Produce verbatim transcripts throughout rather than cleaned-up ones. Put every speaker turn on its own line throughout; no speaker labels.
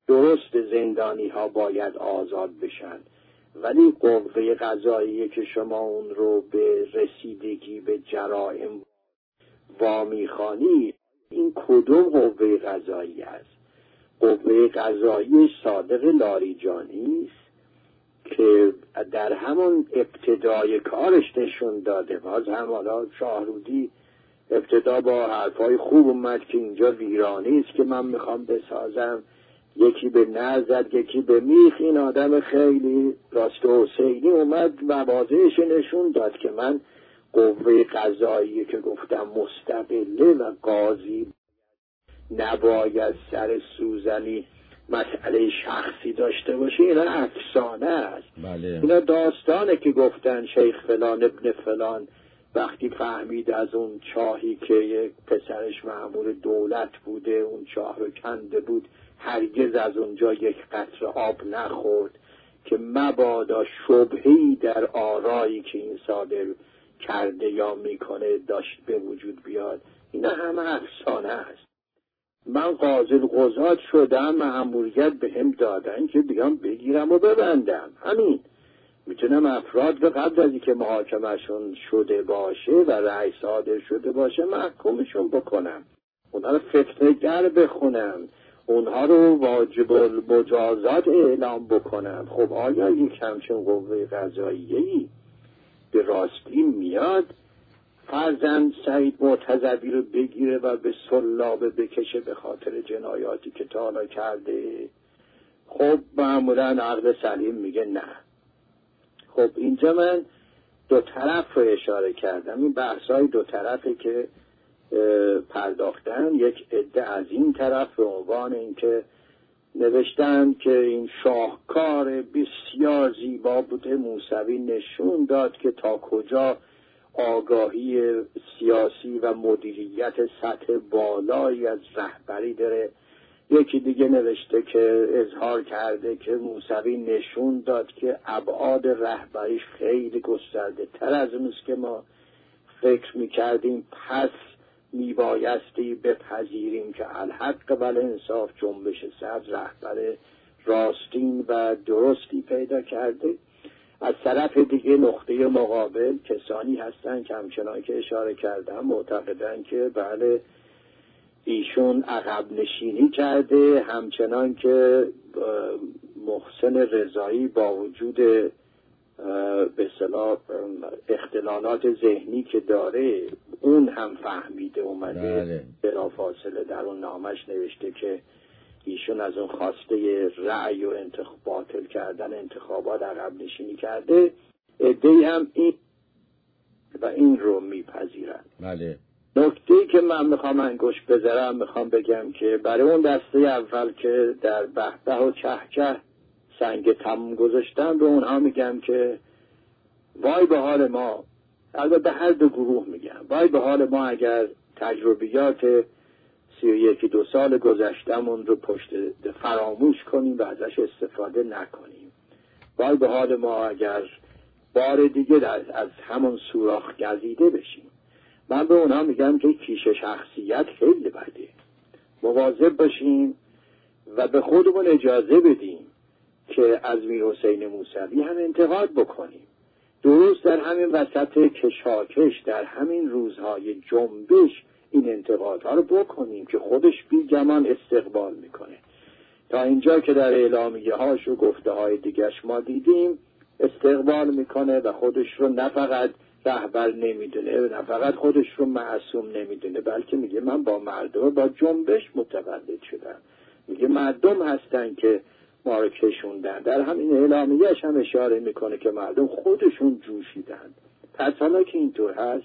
درست زندانی ها باید آزاد بشن، ولی قوه قضاییه که شما اون رو به رسیدگی به جرائم وامیخوانی، این کدوم قوه قضایی است؟ قوه قضایی صادق لاریجانی است که در همون ابتدای کارش نشون داده. باز هم حالا شاهرودی ابتدا با حرفای خوب اومد که اینجا ویرانی است که من میخوام بسازم، یکی به نزد یکی به میخ. این آدم خیلی راست و حسینی اومد مواضعش نشون داد که من قوه قضایی که گفتم مستقله و قاضی نباید سر سوزنی مسئله شخصی داشته باشه، اینا افسانه است.
بله.
اینا داستانه که گفتن شیخ فلان ابن فلان وقتی فهمید از اون چاهی که یک پسرش مأمور دولت بوده اون چاه رو کنده بود، هرگز از اونجا یک قطره آب نخورد که مبادا شبهه‌ای در آرایی که این صادر کرده یا میکنه داشت به وجود بیاد. اینا همه افسانه است. من قاضی القضات شدم، مأموریت به هم دادن که بیام بگیرم و ببندم. همین میتونم افراد رو قبل از اینکه محاکمهشون شده باشه و رأی صادر شده باشه محکومشون بکنم، اونها رو فتنه‌گر بخونم، اونها رو واجب المجازات اعلام بکنم. خب آیا یک همچین قوه قضاییه‌ای به راستی میاد فرزند سعید مرتضوی رو بگیره و به سلابه بکشه به خاطر جنایاتی که تا حالا کرده؟ خب معمولا عقل سلیم میگه نه. خب اینجا من دو طرف رو اشاره کردم. این بحث‌های دو طرفه که پرداختن. یک عده از این طرف به عنوان اینکه نوشتن که این شاهکار بسیار زیبا بوده، موسوی نشون داد که تا کجا آگاهی سیاسی و مدیریت سطح بالایی از رهبری داره. یکی دیگه نوشته که اظهار کرده که موسوی نشون داد که ابعاد رهبریش خیلی گسترده تر از اون است که ما فکر میکردیم، پس میبایستی بپذیریم که الحق و الانصاف جنبش سبز رهبر راستین و درستی پیدا کرده. از طرف دیگه نقطه مقابل کسانی هستن که همچنان که اشاره کردم معتقدن که بله ایشون عقب نشینی کرده، همچنان که محسن رضایی با وجود به اصطلاح اختلالات ذهنی که داره اون هم فهمیده اومده بلافاصله در اون نامش نوشته که ایشون از اون خواسته رأی و انتخاب باطل کردن انتخابات عقب نشینی کرده. عده‌ای هم این و این رو میپذیرن.
بله.
نکته‌ای که من میخوام انگوش بذارم، میخوام بگم که برای اون دسته اول که در بهبه و چهچه سنگ تموم گذاشتن، به اونها میگم که وای به حال ما. البته به هر دو گروه میگم وای به حال ما اگر تجربیات سی و یکی دو سال گذشتمون رو پشت فراموش کنیم و ازش استفاده نکنیم. وای به حال ما اگر بار دیگه از همون سوراخ گزیده بشیم. من به اونها میگم که کیش شخصیت خیلی بده. مواظب باشیم و به خودمون اجازه بدیم که از میرحسین موسوی هم انتقاد بکنیم. درست در همین وسط کشاکش، در همین روزهای جنبش این انتقادها رو بکنیم که خودش بیگمان استقبال میکنه. تا اینجا که در اعلامیه هاش و گفته های دیگرش ما دیدیم استقبال میکنه و خودش رو نه فقط رهبر نمیدونه، نه فقط خودش رو معصوم نمیدونه، بلکه میگه من با مردم با جنبش متولد شدم. میگه مردم هستن که ما رو کشوندن. در همین اعلامیه‌اش هم اشاره میکنه که مردم خودشون جوشیدن. پس حالا که اینطور هست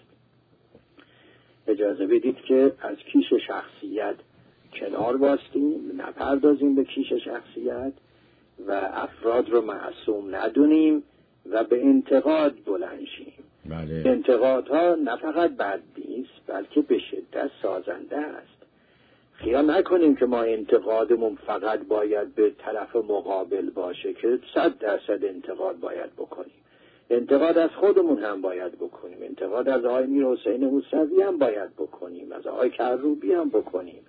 اجازه بدید که از کیش شخصیت کنار باستیم، نپردازیم به کیش شخصیت و افراد رو معصوم ندونیم و به انتقاد بلند شیم.
بله.
انتقادها نه فقط بد نیست بلکه به شدت سازنده است. خیال نکنیم که ما انتقادمون فقط باید به طرف مقابل باشه که صد درصد انتقاد باید بکنیم. انتقاد از خودمون هم باید بکنیم. انتقاد از آقای میرحسین موسوی هم باید بکنیم. از آقای کروبی هم بکنیم.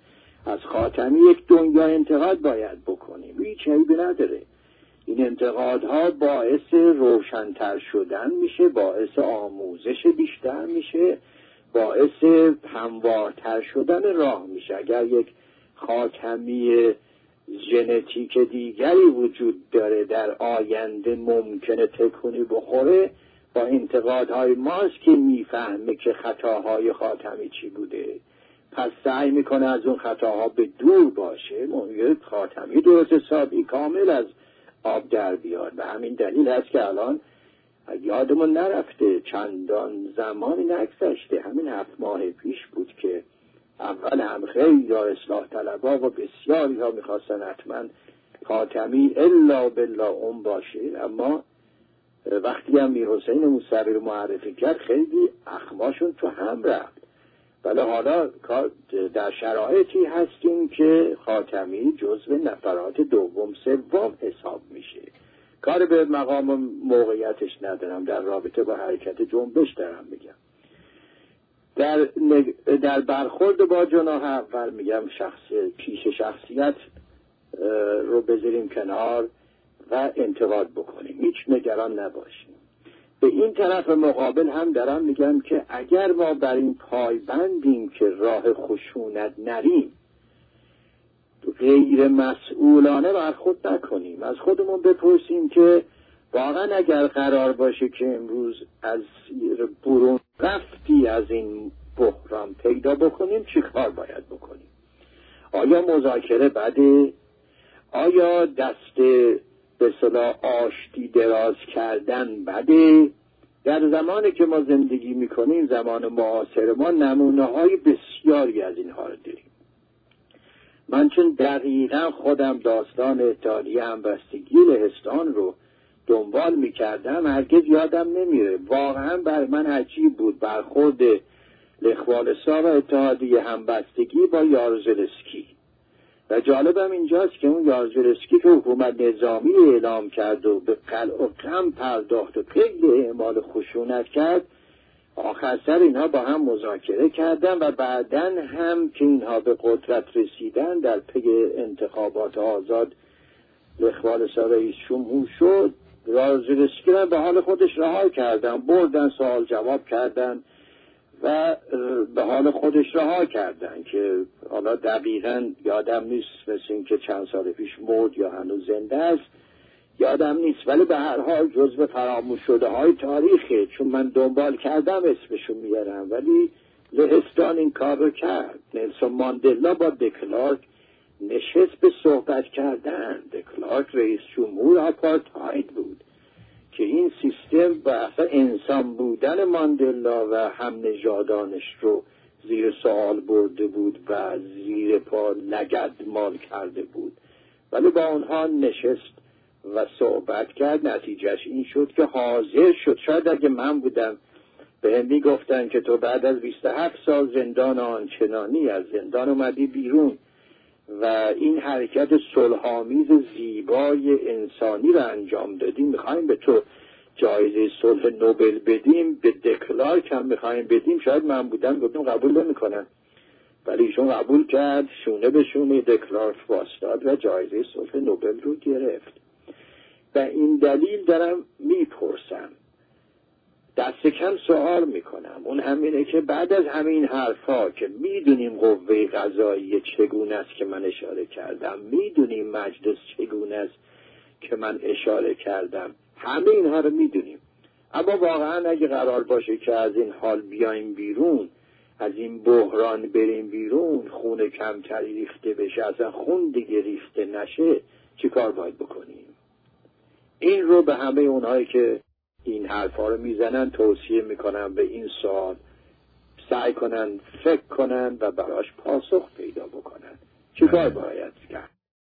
از خاتمی یک دنیا انتقاد باید بکنیم، هیچ عیبی نداره. این انتقادها باعث روشن‌تر شدن میشه، باعث آموزش بیشتر میشه، باعث هموارتر شدن راه میشه. اگر یک خاتمی ژنتیک دیگری وجود داره در آینده ممکنه تکونی بخوره، با انتقادهای ماست که میفهمه که خطاهای خاتمی چی بوده، پس سعی میکنه از اون خطاها به دور باشه. یک خاتمی درست حسابی کامل از آب در بیاد. به همین دلیل هست که الان یادمون نرفته، چندان زمانی نگذشته، همین هفت ماه پیش بود که اول هم خیلی یا اصلاح طلبا و بسیاری ها میخواستن حتما خاتمی الا بالله اون باشه، اما وقتی هم میر حسین موسوی رو معرفی کرد خیلی اخماشون تو هم رفت. ولی حالا در شرایطی هستیم که خاتمی جزو نفرات دوم سوم حساب میشه. کار به مقام موقعیتش ندارم، در رابطه با حرکت جنبش دارم میگم. در, نگ... در برخورد با جناح اول میگم شخص پیش شخصیت رو بذاریم کنار و انتقاد بکنیم، هیچ نگران نباشیم. به این طرف مقابل هم دارم میگم که اگر ما بر این پایبندیم که راه خشونت نریم، غیر مسئولانه برخورد نکنیم، از خودمون بپرسیم که واقعا اگر قرار باشه که امروز از برون رفتی از این بحران پیدا بکنیم چی کار باید بکنیم؟ آیا مذاکره بده؟ آیا دست به اصطلاح آشتی دراز کردن بده؟ در زمانی که ما زندگی میکنیم، زمان معاصر ما، نمونه های بسیاری از اینها رو داریم. من چون دقیقا خودم داستان اتحادیه همبستگی لهستان رو دنبال میکردم هرگز یادم نمیره. واقعا بر من عجیب بود برخورد لخوالسا و اتحادیه همبستگی با یارزلسکی. و جالبم اینجاست که اون یارزلسکی که حکومت نظامی اعلام کرد و به قلع و قم پرداخت و خیلی اعمال خشونت کرد، آخر سر اینها با هم مذاکره کردن و بعدن هم که اینها به قدرت رسیدن در پی انتخابات آزاد لخوالسا رئیس جمهور شد، یارزلسکی را به حال خودش رها کردن، بردن سوال جواب کردن و به حال خودش رها کردن که حالا دقیقاً یادم نیست، مثل این که چند سال پیش مرد یا هنوز زنده است یادم نیست، ولی به هر حال جزو فراموش شده های تاریخه، چون من دنبال کردم اسمشو میارم. ولی لهستان این کار رو کرد. نلسون ماندلا با دکلارک نشست به صحبت کردن. دکلارک رئیس جمهور آپارتاید بود که این سیستم و اصلا انسان بودن ماندلا و هم نژادانش رو زیر سوال برده بود و زیر پا لگدمال کرده بود، ولی با اونها نشست و صحبت کرد. نتیجهش این شد که حاضر شد. شاید اگه من بودم به هم میگفتن که تو بعد از بیست و هفت سال زندان آنچنانی از زندان اومدی بیرون و این حرکت صلح‌آمیز زیبای انسانی رو انجام دادی، میخوایم به تو جایزه صلح نوبل بدیم، به دکلارک هم میخوایم بدیم، شاید من بودم گفتم قبول نمیکنن، ولی ایشون قبول کرد، شونه به شونه دکلارک واسطاد و جایزه صلح نوبل رو گرفت. و این دلیل دارم میپرسم، دست کم سوال میکنم، اون همینه که بعد از همین حرفا که میدونیم قوه قضاییه چگونه است که من اشاره کردم، میدونیم مجلس چگونه است که من اشاره کردم، همه اینها رو میدونیم، اما واقعا اگه قرار باشه که از این حال بیایم بیرون، از این بحران بریم بیرون، خون کمتری ریخته بشه، اصلا خون دیگه ریخته نشه، چی کار باید بکنیم؟ این رو به همه اونهایی که این حرفا رو میزنن توصیه میکنم به این سوال سعی کنن فکر کنن و براش پاسخ پیدا بکنن. چی کار باید کرد؟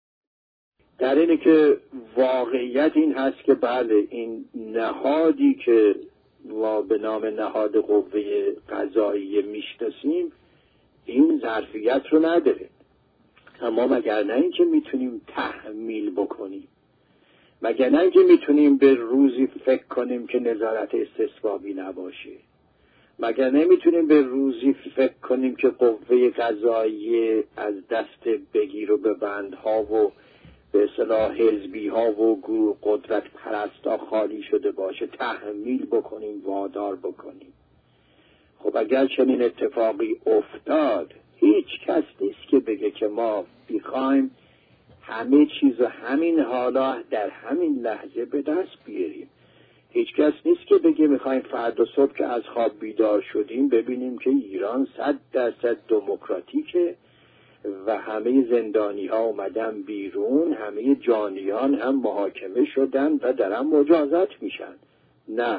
در اینه که واقعیت این هست که بله، این نهادی که ما به نام نهاد قوه قضاییه میشناسیم این ظرفیت رو نداره، اما مگر نه اینکه میتونیم تحمیل بکنیم، مگر نه اینکه میتونیم به روزی فکر کنیم که نظارت استثبابی نباشه، مگر نمیتونیم به روزی فکر کنیم که قوه قضاییه از دست بگیر و به بندها و به اصطلاح حزبی ها و گروه قدرت پرستا خالی شده باشه، تحمیل بکنیم، وادار بکنیم؟ خب اگر چنین اتفاقی افتاد، هیچ کس نیست که بگه که ما بخوایم همه چیز و همین حالا در همین لحظه به دست بیاریم. هیچ کس نیست که بگه میخوایم فردا صبح که از خواب بیدار شدیم ببینیم که ایران صد درصد دموکراتیکه و همه زندانی ها اومدن بیرون، همه جانیان هم محاکمه شدن و دارن مجازات میشن. نه،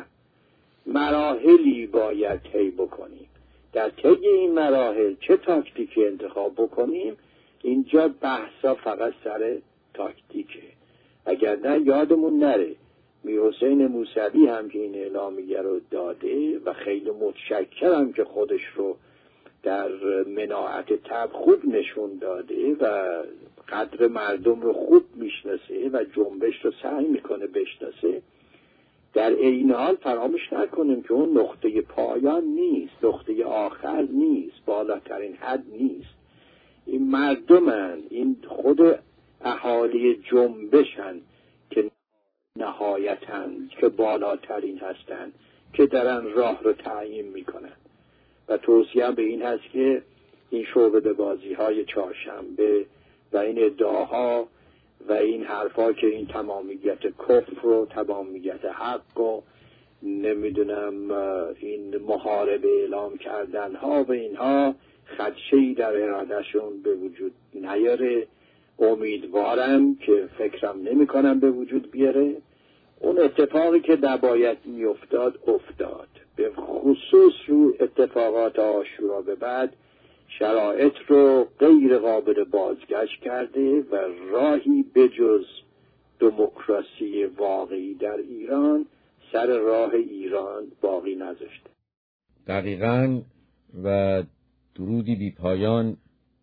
مراحلی باید طی بکنیم. در طی این مراحل چه تاکتیکی انتخاب بکنیم، اینجا بحثا فقط سر تاکتیکه. اگر نه یادمون نره میر حسین موسوی هم که این اعلامیه رو داده و خیلی متشکرم که خودش رو در مناعت تب خوب نشون داده و قدر مردم رو خوب میشناسه و جنبش رو سعی میکنه بشناسه. در این حال فراموش نکنیم که اون نقطه پایان نیست، نقطه آخر نیست، بالاترین حد نیست. این مردمن، این خود اهالی جنبشن که نهایتاً که بالاترین هستن که دارن راه رو تعیین میکنن. و توصیه به این هست که این شعبده بازی های چهارشنبه و این ادعاها و این حرفا که این تمامیت کفر و تمامیت حق و نمیدونم این محاربه اعلام کردن ها و اینها خدشه‌ای در ارادهشون به وجود نیاره. امیدوارم که فکرم نمی کنم به وجود بیاره. اون اتفاقی که نباید می افتاد افتاد، به خصوص رو اتفاقات عاشورا به بعد شرایط رو غیر قابل بازگشت کرده و راهی بجز دموکراسی واقعی در ایران سر راه ایران باقی نذاشته.
دقیقاً. و درودی بی پایان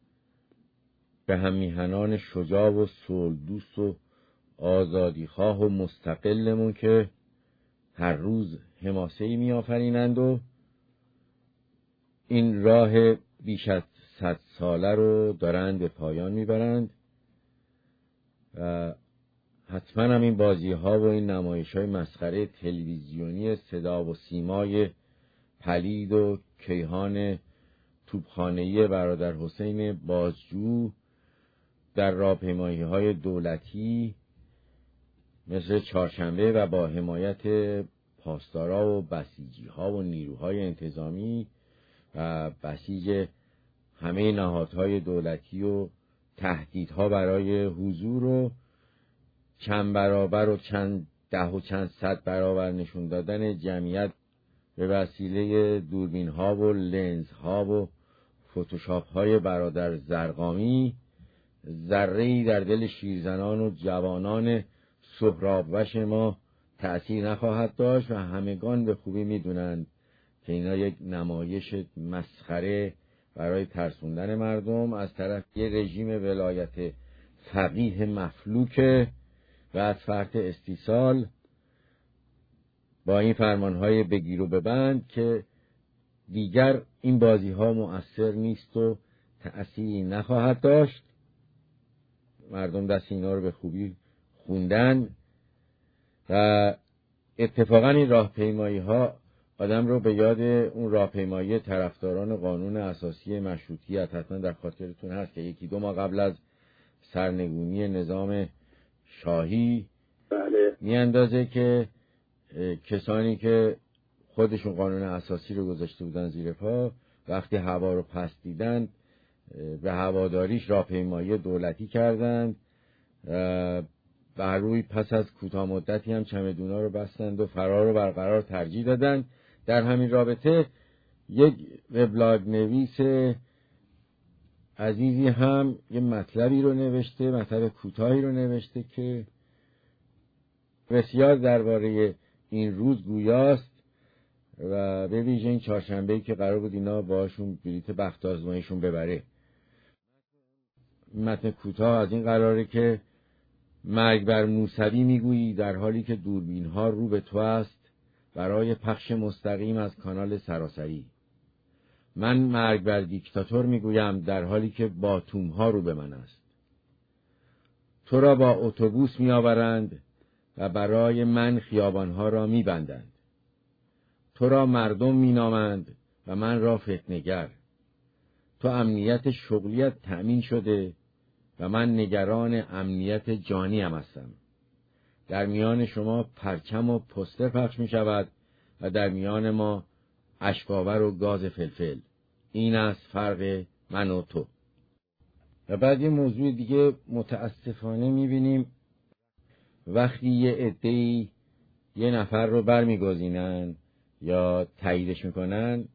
به هم میهنان شجاع و صلح دوست و آزادیخواه و مستقلمون که هر روز حماسه‌ای می‌آفرینند و این راه بیش از صد ساله رو دارند به پایان میبرند و حتما هم این بازی‌ها و این نمایش‌های مسخره تلویزیونی صدا و سیمای پلید و کیهان توپخانه‌ای برادر حسین بازجو در راهپیمایی‌های دولتی مثل چهارشنبه و با حمایت پاسدارا و بسیجی‌ها و نیروهای انتظامی و بسیج همه نهادهای دولتی و تهدیدها برای حضور و چند برابر و چند ده و چند صد برابر نشون دادن جمعیت به وسیله دوربین‌ها و لنزها و فتوشاپ‌های برادر زرقامی ذره‌ای در دل شیرزنان و جوانان سهرابوش ما تأثیر نخواهد داشت و همگان به خوبی می‌دونند که اینا یک نمایش مسخره برای ترسوندن مردم از طرف یک رژیم ولایت فقیه مفلوک و از فرط استیصال با این فرمانهای بگیر و ببند که دیگر این بازی‌ها مؤثر نیست و تأثیری نخواهد داشت. مردم دست اینا رو به خوبی خوندن و اتفاقا این راهپیمایی‌ها آدم رو به یاد اون راهپیمایی طرفداران قانون اساسی مشروطیت، حتما در خاطرتون هست که یکی دو ماه قبل از سرنگونی نظام شاهی
بله
میاندازه که کسانی که خودشون قانون اساسی رو گذاشته بودن زیر پا وقتی هوا رو پس دیدن به هواداریش راهپیمایی دولتی کردند بر روی پس از کوتاه مدتی هم چمدونا رو بستند و فرار رو برقرار ترجیح دادند. در همین رابطه یک وبلاگ نویس عزیزی هم یه مطلبی رو نوشته، مطلب کوتاهی رو نوشته که بسیار درباره این روز گویاست و به ویژه این چهارشنبه‌ای که قرار بود اینا باشون بلیت بخت آزماییشون ببره. متن کوتاه از این قراره که مرگ بر موسوی میگویی در حالی که دوربین ها رو به تو است برای پخش مستقیم از کانال سراسری. من مرگ بر دیکتاتور میگویم در حالی که باتوم‌ها رو به من است. تو را با اتوبوس میآورند و برای من خیابانها را میبندند. تو را مردم مینامند و من را فتنه‌گر. تو امنیت شغلیت تأمین شده و من نگران امنیت جانیم هستم. در میان شما پرچم و پوستر پخش می شود و در میان ما اشک‌آور و گاز فلفل. این است فرق من و تو. و بعد یه موضوع دیگه متاسفانه می بینیم وقتی یه عده‌ای یه نفر رو برمیگزینن یا تاییدش میکنن،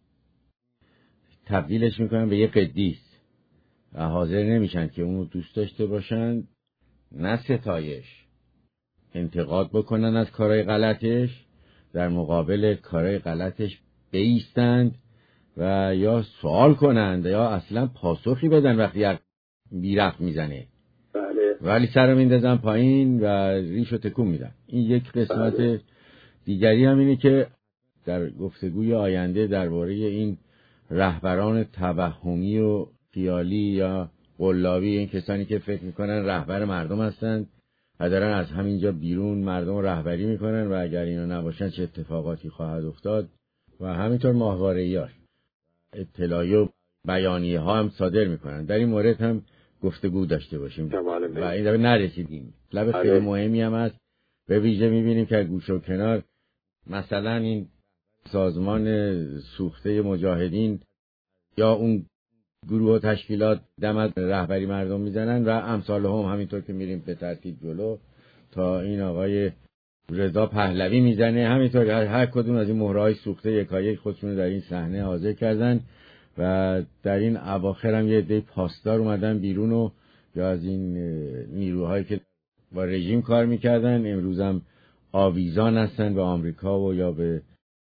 تبدیلش میکنن به یه قدیس و حاضر نمیشن که اونو دوست داشته باشن، نه ستایش، انتقاد بکنن از کارهای غلطش، در مقابل کارهای غلطش بایستند و یا سوال کنند یا اصلا پاسخی بدن وقتی یک بیرفت میزنه.
بله.
ولی سر میندازن پایین و ریشو تکون میدن. این یک قسمت. بله. دیگری هم اینه که در گفتگوی آینده درباره این رهبران توهمی و خیالی یا قلابی، این کسانی که فکر میکنن رهبر مردم هستند و دارن از همینجا بیرون مردم رهبری میکنن و اگر اینا نباشن چه اتفاقاتی خواهد افتاد، و همینطور ماهواره‌ای‌ها اطلاعی و بیانیه ها هم صادر میکنن. در این مورد هم گفتگو داشته باشیم و این دفعه نرسیدیم. لب خیلی مهمی هم هست. به ویژه میبینیم که گوش و کنار مثلا این سازمان سوخته مجاهدین یا اون گروه و تشکیلات دم از رهبری مردم میزنن و امثال هم همینطور که میریم به ترتیب جلو تا این آقای رضا پهلوی میزنه، همینطور هر کدوم از این مهرهای سوخته یکایک خودشون در این صحنه حاضر کردن و در این اواخر هم یه عده پاسدار اومدن بیرون و یا از این نیروهایی که با رژیم کار میکردن امروز هم آویزان هستن به آمریکا و یا به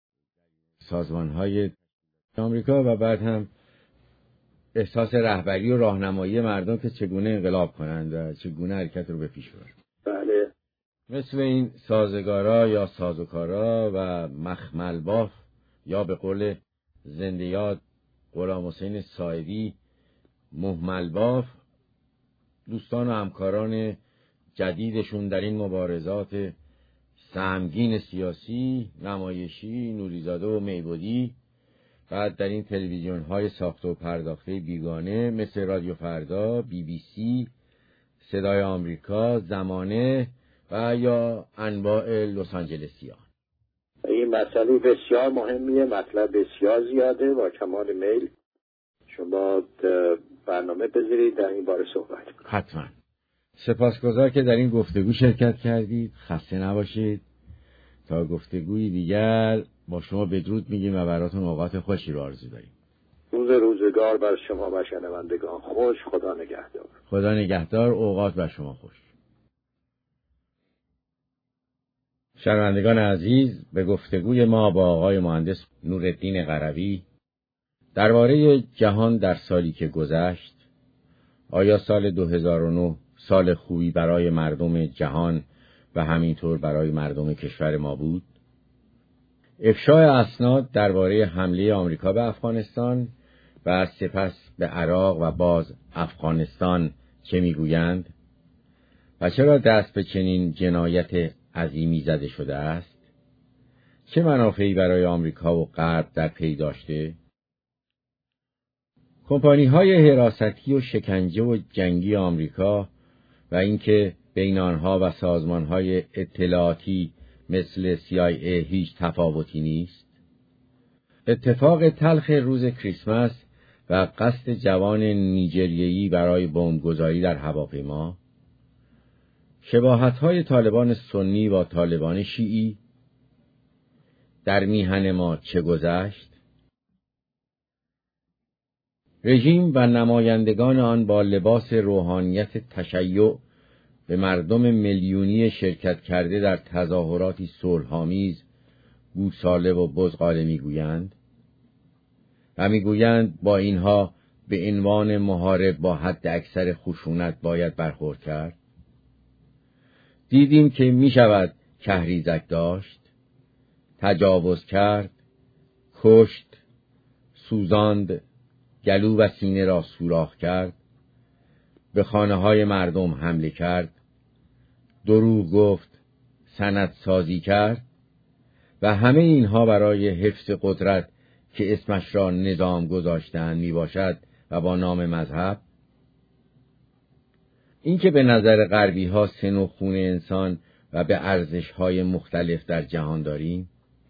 سازمانهای آمریکا و بعد هم احساس رهبری و راهنمایی مردم که چگونه انقلاب کنند و چگونه حرکت رو به پیش ببرند.
بله.
مثل این سازگارا یا سازوکارا و مخمل باف یا به قول زنده یاد غلام حسین ساعدی مهمل باف، دوستان و همکاران جدیدشون در این مبارزات سهمگین سیاسی، نمایشی، نوریزاده و میبودی، بعد در این تلویزیون های ساخته و پرداخته بیگانه مثل رادیو فردا، بی بی سی، صدای آمریکا، زمانه و یا انواع لس آنجلسیان.
این مسئله بسیار مهمیه، مطلب بسیار زیاده. با کمال میل شما برنامه بذارید در این باره صحبت کنید.
حتما. سپاسگزار که در این گفتگو شرکت کردید. خسته نباشید. تا گفتگوی دیگر با شما بدرود میگیم و براتون اوقات خوشی رو آرزو داریم.
روز روزگار بر شما و شنوندگان خوش. خدا نگهدار.
خدا نگهدار. اوقات بر شما خوش. شنوندگان عزیز، به گفتگوی ما با آقای مهندس نورالدین قروی درباره جهان در سالی که گذشت، آیا سال دو هزار و نه سال خوبی برای مردم جهان و همینطور برای مردم کشور ما بود؟ افشای اسناد درباره حمله آمریکا به افغانستان و سپس به عراق و باز افغانستان چه میگویند؟ و چرا دست به چنین جنایت عظیمی زده شده است؟ چه منافعی برای آمریکا و غرب در پی داشته؟ کمپانی‌های حراستی و شکنجه و جنگی آمریکا و اینکه بین آنها و سازمان‌های اطلاعاتی مثل سی آی ای هیچ تفاوتی نیست. اتفاق تلخ روز کریسمس و قصد جوان نیجریه‌ای برای بمبگذاری در هواپیما، شباهت‌های طالبان سنی با طالبان شیعی، در میهن ما چه گذشت؟ رژیم و نمایندگان آن با لباس روحانیت تشیع به مردم میلیونی شرکت کرده در تظاهراتی صلح‌آمیز گوساله و بزغاله میگویند و میگویند با اینها به عنوان محارب با حد اکثر خشونت باید برخورد کرد. دیدیم که میشود کهریزک داشت، تجاوز کرد، کشت، سوزاند، گلو و سینه را سوراخ کرد، به خانه های مردم حمله کرد، دروغ گفت، سند سازی کرد و همه اینها برای حفظ قدرت که اسمش را نظام گذاشتند می باشد و با نام مذهب. این که به نظر غربی ها سن و خون انسان و به ارزش های مختلف در جهان داریم.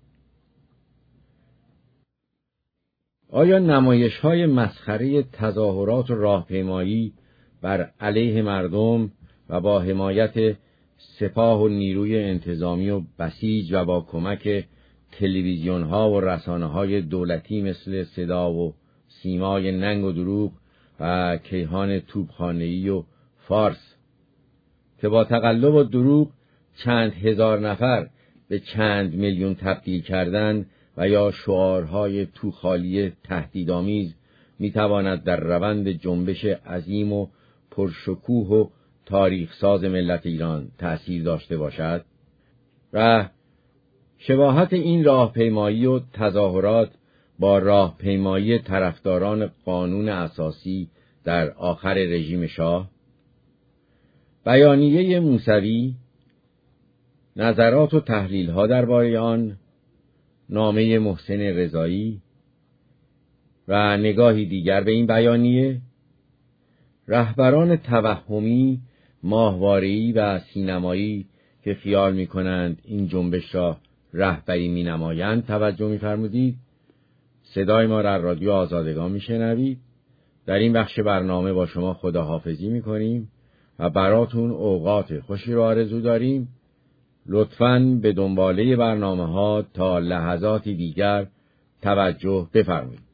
آیا نمایش های مسخره تظاهرات و راهپیمایی بر علیه مردم و با حمایت سپاه و نیروی انتظامی و بسیج و با کمک تلویزیون ها و رسانه های دولتی مثل صدا و سیمای ننگ و دروغ و کیهان توپخانه‌ای و فارس که با تقلب و دروغ چند هزار نفر به چند میلیون تبدیل کردن و یا شعارهای توخالی تهدیدآمیز میتواند در روند جنبش عظیم و پرشکوه و تاریخ ساز ملت ایران تأثیر داشته باشد؟ و شباهت این راهپیمایی و تظاهرات با راهپیمایی طرفداران قانون اساسی در آخر رژیم شاه، بیانیه موسوی، نظرات و تحلیل‌ها درباره آن، نامه محسن رضایی و نگاهی دیگر به این بیانیه، رهبران توهمی، ماهواره‌ای و سینمایی که خیال می‌کنند این جنبش را رهبری می‌نمایند توجه می‌فرمودید. صدای ما را رادیو آزادگان می‌شنوید. در این بخش برنامه با شما خداحافظی می‌کنیم و براتون اوقات خوشی را آرزو داریم. لطفاً به دنباله برنامه‌ها تا لحظاتی دیگر توجه بفرمایید.